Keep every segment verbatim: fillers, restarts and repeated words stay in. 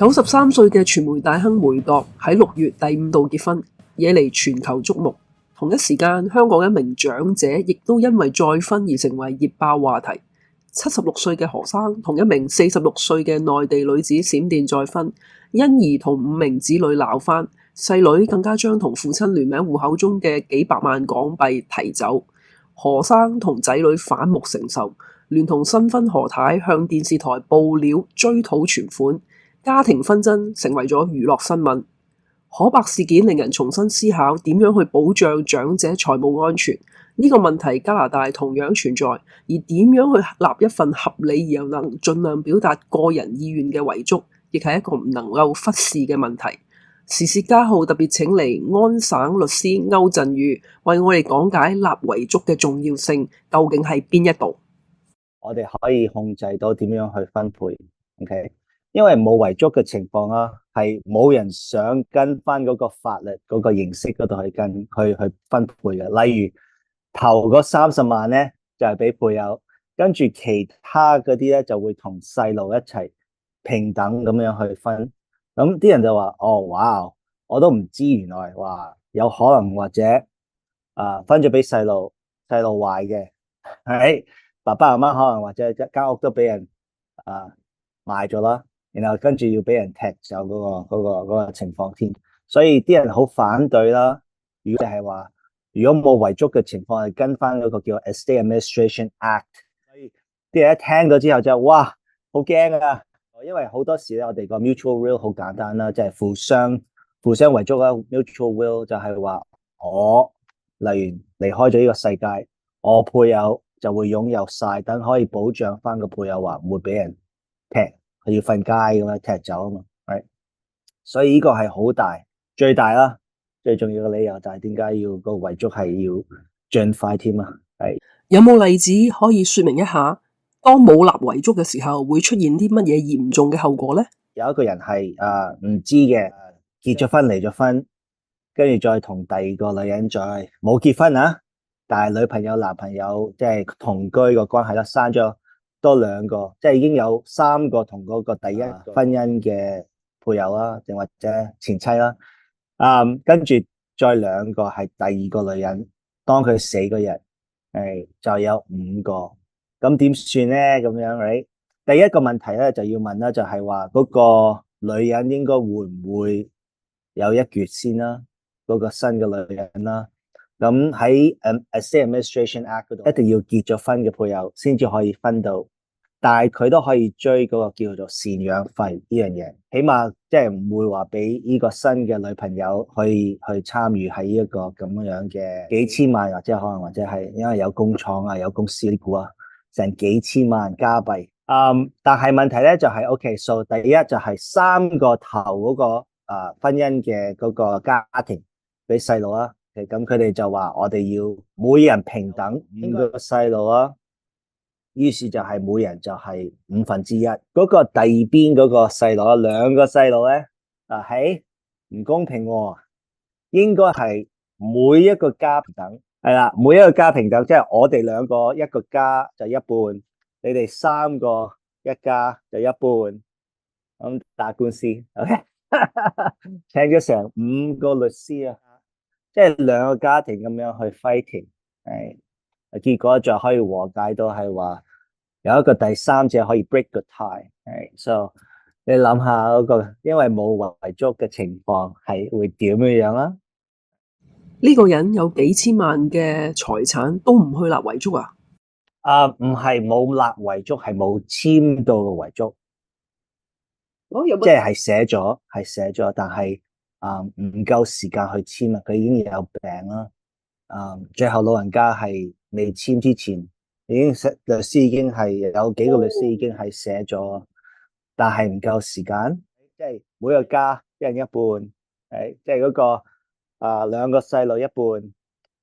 九十三歲嘅傳媒大亨梅鐸喺六月第五度結婚，惹嚟全球矚目。同一時間，香港一名長者亦都因為再婚而成為熱爆話題。七十六歲嘅何生同一名四十六歲嘅內地女子閃電再婚，因而同五名子女鬧翻，細女更加將同父親聯名戶口中嘅幾百萬港幣提走。何生同仔女反目成仇，聯同新婚何太向電視台報料追討存款，家庭紛爭成為咗娛樂新聞。可伯事件令人重新思考點樣去保障長者財務安全。呢個問題加拿大同樣存在，而點樣去立一份合理而又能盡量表達個人意願嘅遺囑，亦係一個唔能夠忽視嘅問題。時事家號特別請嚟安省律師歐振宇為我哋講解立遺囑嘅重要性，究竟係邊一度？ 我哋可以控制到點樣去分配 ，OK？ 因為冇遺囑嘅情況啦，係冇人想跟翻嗰個法律嗰個形式嗰度去跟去去分配嘅。例如頭嗰三十萬咧就係俾配偶，跟住其他嗰啲咧就會同細路一齊平等咁樣去分。咁啲人就話：哦，哇，我都唔知原來話有可能或者啊分咗俾細路，細路壞嘅，係爸爸媽媽可能或者一間屋都俾人啊賣咗啦，然後跟住要俾人踢走嗰個嗰個嗰個情況添，所以啲人好反對啦。如果係話如果冇遺囑嘅情況，係跟翻嗰個叫 Estate Administration Act， 所以啲人一聽到之後就哇好驚啊！因為好多時咧，我哋個 mutual will 好簡單啦，即係互相互相遺囑啦。mutual will 就係話我例如離開咗呢個世界，我配偶就會擁有晒，等可以保障翻個配偶話唔會俾人踢，佢要瞓街咁樣踢走啊嘛。係，所以呢個係好大最大啦，最重要嘅理由就係點解要個遺囑係要盡快添啊？係，有冇例子可以說明一下？當冇立遺囑嘅時候，會出現啲乜嘢嚴重嘅後果呢？ 有一個人係誒唔知嘅，結咗婚離咗婚，跟住再同第二個女人再冇結婚啊，但係女朋友男朋友即係同居個關係啦，生咗多兩個，即係已經有三個同嗰個第一個婚姻嘅配偶啦，定或者前妻啦，嗯，跟住再兩個係第二個女人，當佢死嗰日，係就有五個。咁點算咧？咁樣，right？第一個問題咧就要問啦，就係話嗰個女人應該會唔會有一決先啦？嗰個新嘅女人啦。咁喺誒 Estate Administration Act 嗰度，一定要結咗婚嘅配偶先至可以分到，但係佢都可以追嗰個叫做贍養費呢樣嘢，起碼即係唔會話俾呢個新嘅女朋友去去參與喺呢一個咁樣嘅幾千萬，或者可能或者係因為有工廠啊、有公司呢股啊。成幾千萬加幣，嗯，但係問題咧就係 ，OK，so 第一就係三個頭嗰個啊婚姻嘅嗰個家庭俾細路啦，咁佢哋就話我哋要每人平等五個細路啦，於是就係每人就係五分之一，嗰個第二邊嗰個細路啊，兩個細路咧啊，係唔公平喎，應該係每一個家平等。係啦，每一個家平等，即係我哋兩個一個家就一半，你哋三個一家就一半，咁打官司 ，OK， 請咗成五個律師啊，即係兩個家庭咁樣去 fighting， 係，結果就可以和解到係話有一個第三者可以 break the tie， 係 ，so 你諗下嗰個，因為冇遺囑嘅情況係會點樣樣啦？ 呢個人有幾千萬嘅財產都唔去立遺囑啊？ 啊，唔係冇立遺囑，係冇簽到個遺囑。 哦，有冇？ 即係寫咗，係寫咗，但係啊唔夠時間去簽啊，佢已經有病啦。啊，最後老人家係未簽之前，已經律師已經係有幾個律師已經係寫咗，但係唔夠時間，即係每個家一人一半，係即係嗰個。啊，兩個細路一半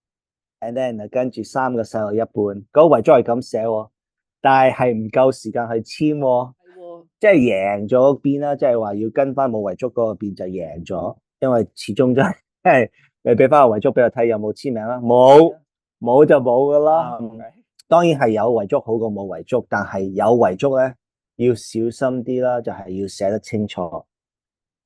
，and then 跟住三個細路一半，嗰、那個遺囑係咁寫，但係係唔夠時間去簽，的即係贏咗邊啦，即係話要跟翻冇遺囑嗰個邊就贏咗，因為始終真係你俾翻個遺囑俾我睇有冇簽名啦，冇冇就冇噶啦。嗯、當然係有遺囑好過冇遺囑，但係有遺囑咧要小心啲啦，就係、是、要寫得清楚。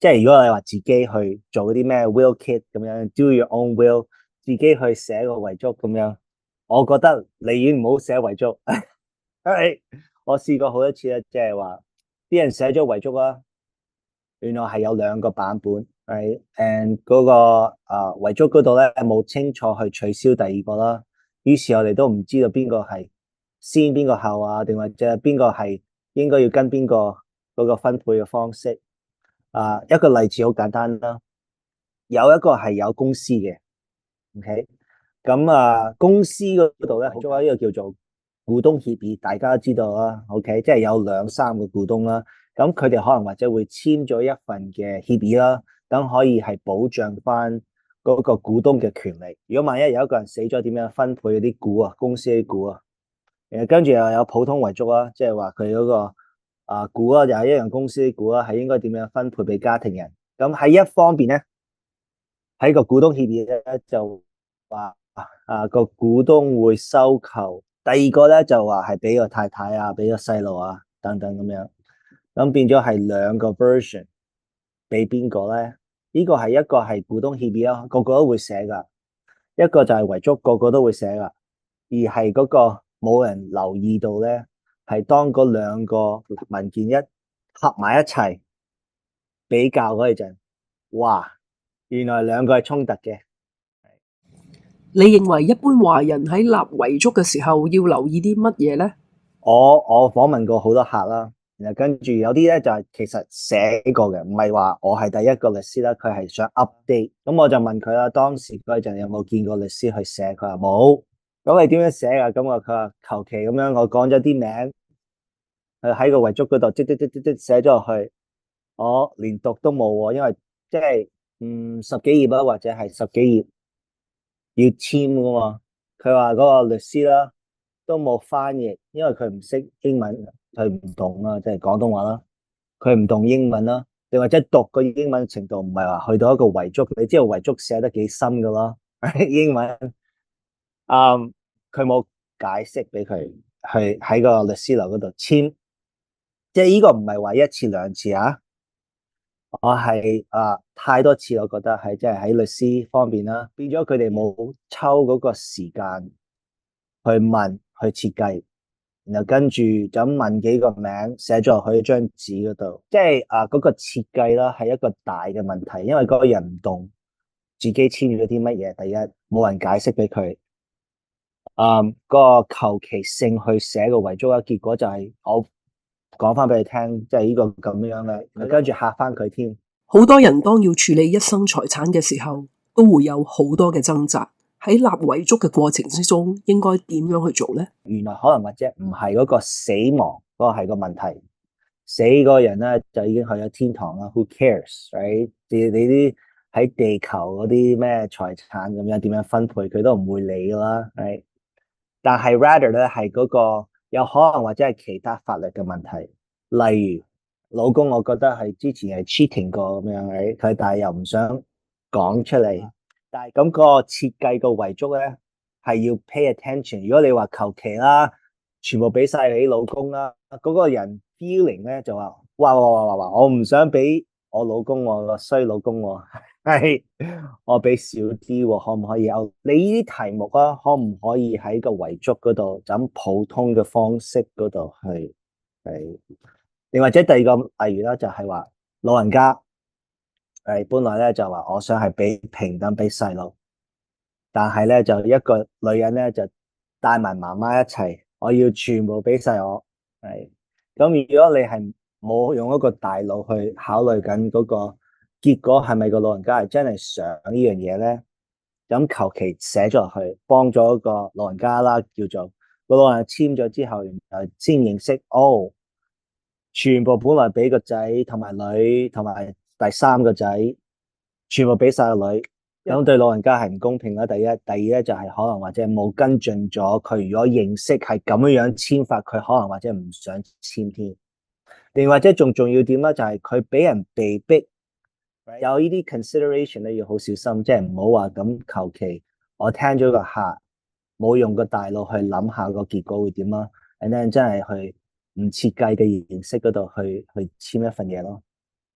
即係如果你話自己去做嗰啲咩 will kit 咁樣 ，do your own will，自己去寫個遺囑咁樣，我覺得你已經唔好寫遺囑。因為我試過好多次咧，即係話啲人寫咗遺囑啦，原來係有兩個版本，right？and 嗰個啊遺囑嗰度咧冇清楚去取消第二個啦，於是我哋都唔知道邊個係先邊個後啊，定或者邊個係應該要跟邊個嗰個分配嘅方式啊。一個例子好簡單啦，有一個係有公司嘅 ，OK，咁啊公司嗰度咧做咗呢個叫做股東協議，大家都知道啦 ，OK，即係有兩三個股東啦，咁佢哋可能或者會簽咗一份嘅協議啦，等可以係保障翻嗰個股東嘅權利。如果萬一有一個人死咗，點樣分配嗰啲股啊，公司啲股啊？誒，跟住又有普通遺囑啦，即係話佢嗰個啊股啊，又係一樣公司啲股啊，係應該點樣分配俾家庭人？咁喺一方面咧，喺個股東協議咧就話啊個股東會收購。第二個咧就話係俾個太太啊，俾個細路啊，等等咁樣，咁變咗係兩個 version 俾邊個咧？呢個係一個係股東協議啦，個個都會寫噶；一個就係遺囑，個個都會寫噶。而係嗰個冇人留意到咧，係當嗰兩個文件一合埋一齊比較嗰陣，哇！原來兩個係衝突嘅。 你認為一般華人喺立遺囑嘅時候要留意啲乜嘢咧？ 我我訪問過好多客啦，然後跟住有啲咧就係其實寫過嘅，唔係話我係第一個律師啦，佢係想 update。咁我就問佢啦，當時嗰陣有冇見過律師去寫？佢話冇。咁你點樣寫啊？咁我佢話求其咁樣，我講咗啲名，佢喺個遺囑嗰度即即即即即寫咗落去，我連讀都冇喎，因為即係嗯十幾頁啊，或者係十幾頁要簽噶嘛。佢話嗰個律師啦都冇翻譯，因為佢唔識英文，佢唔懂啊，即係廣東話啦，佢唔懂英文啦，定或者讀個英文程度唔係話去到一個遺囑，你知道遺囑寫得幾深噶咯，英文。嗯，佢冇解釋俾佢去喺個律師樓嗰度簽，即係呢個唔係話一次兩次啊，我係啊太多次，我覺得係即係喺律師方面啦，變咗佢哋冇抽嗰個時間去問去設計，然後跟住就咁問幾個名寫咗落去張紙嗰度，即係啊嗰個設計啦係一個大嘅問題，因為嗰個人唔懂自己簽咗啲乜嘢，第一冇人解釋俾佢。嗯，嗰個求其性去寫個遺囑啦，結果就係我講翻俾你聽，即係呢個咁樣嘅，跟住嚇翻佢添。 好多人當要處理一生財產嘅時候，都會有好多嘅掙扎。喺立遺囑嘅過程之中，應該點樣去做咧？ 原來可能或者唔係嗰個死亡嗰個係個問題，死嗰個人咧就已經去咗天堂啦。Who cares？Right？你你啲喺地球嗰啲咩財產咁樣點樣分配，佢都唔會理噶啦。Right？但係 rather 咧係嗰個有可能或者係其他法律嘅問題，例如老公我覺得係之前係 cheating 過咁樣，佢但係又唔想講出嚟，但係咁個設計個遺囑咧係要 pay attention。如果你話求其啦，全部俾晒你老公啦，嗰個人 feeling 咧就話哇哇哇哇哇，我唔想俾我老公，我個衰老公喎。係，我俾少啲，可唔可以有？你呢啲題目啊，可唔可以喺個遺囑嗰度，就咁普通嘅方式嗰度去係？另或者第二個例如啦，就係話老人家誒，本來咧就話我想係俾平等俾細路，但係咧就一個女人咧就帶埋媽媽一齊，我要全部俾晒我係。咁如果你係冇用一個大腦去考慮緊嗰個。結果係咪個老人家係真係想呢樣嘢咧？咁求其寫咗落去，幫咗個老人家啦，叫做個老人簽咗之後，然後先認識哦，全部本來俾個仔同埋女同埋第三個仔，全部俾晒個女，咁對老人家係唔公平啦。第一，第二咧就係可能或者冇跟進咗佢，如果認識係咁樣樣簽法，佢可能或者唔想簽添，定或者仲重要點咧，就係佢俾人被逼。有呢啲 consideration 咧，要好小心，即係唔好話咁求其。我聽咗個客，冇用個大腦去諗下個結果會點啦，and then 真係去唔設計嘅形式嗰度去去簽一份嘢咯。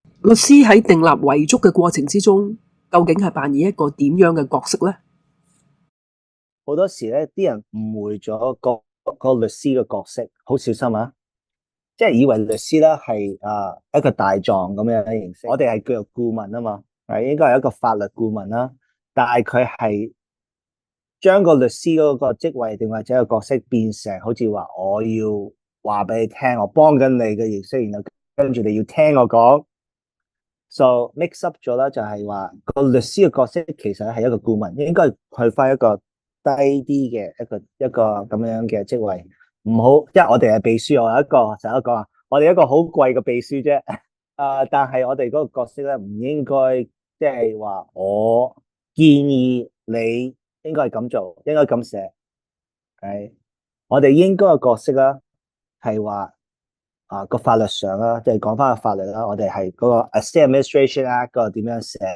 律師喺訂立遺囑嘅過程之中，究竟係扮演一個點樣嘅角色呢？ 好多時咧，啲人誤會咗個個律師嘅角色，好小心啊！即係以為律師咧係啊一個大狀咁樣嘅形式，我哋係叫做顧問啊嘛，係應該係一個法律顧問啦。但係佢係將個律師嗰個職位定或者個角色變成好似話我要話俾你聽，我幫緊你嘅形式，然後跟住你要聽我講。So mix up 咗啦，就係話個律師嘅角色其實係一個顧問，應該去翻一個低啲嘅一個一個咁樣嘅職位，唔好，因為我哋係秘書，我有一個成日都講啊，我哋一個好貴嘅秘書啫。啊，但係我哋嗰個角色咧，唔應該即係話我建議你應該係咁做，應該咁寫。係，我哋應該嘅角色啦，係話。啊，個法律上啦，即係講翻個法律啦，我哋係嗰個 Estate Administration Act 嗰個點樣寫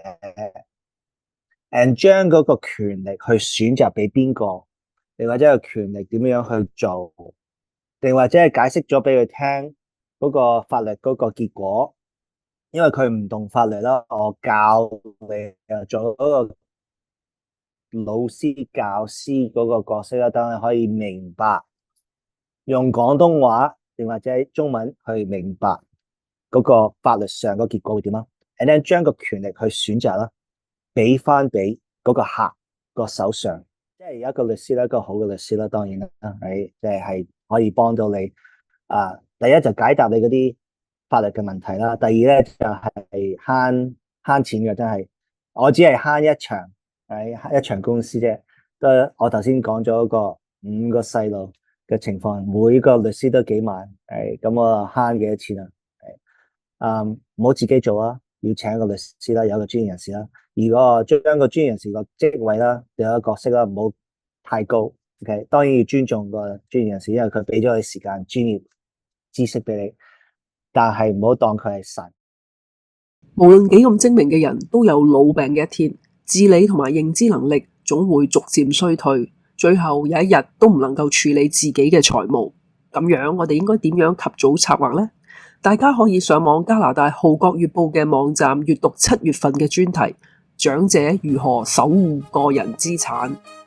，and 將嗰個權力去選擇俾邊個，定或者個權力點樣去做，定或者係解釋咗俾佢聽嗰個法律嗰個結果，因為佢唔懂法律啦，我教你誒做嗰個老師教師嗰個角色啦，等你可以明白用廣東話。定或者中文去明白嗰個法律上個結果會點啊 and then 將個權力去選擇啦，俾翻俾嗰個客個手上，即係有一個律師啦，一個好嘅律師啦，當然啦，係即係係可以幫到你啊。第一就解答你嗰啲法律嘅問題啦，第二咧就係慳慳錢嘅，真係我只係慳一場喺一場公司啫。都我頭先講咗個五個細路嘅情況，每個律師都幾萬，係咁我慳幾多錢啊？係，嗯，唔好自己做啊，要請一個律師啦，有一個專業人士啦。如果將個專業人士個職位啦，有一個角色啦，唔好太高。OK，當然要尊重個專業人士，因為佢俾咗你時間、專業知識俾你，但係唔好當佢係神。 無論幾咁精明嘅人都有老病嘅一天，自理同埋認知能力總會逐漸衰退。最後有一日都唔能夠處理自己嘅財務，咁樣我哋應該點樣及早策劃呢？大家可以上網加拿大《號角月報》嘅網站閱讀七月份嘅專題《長者如何守護個人資產》。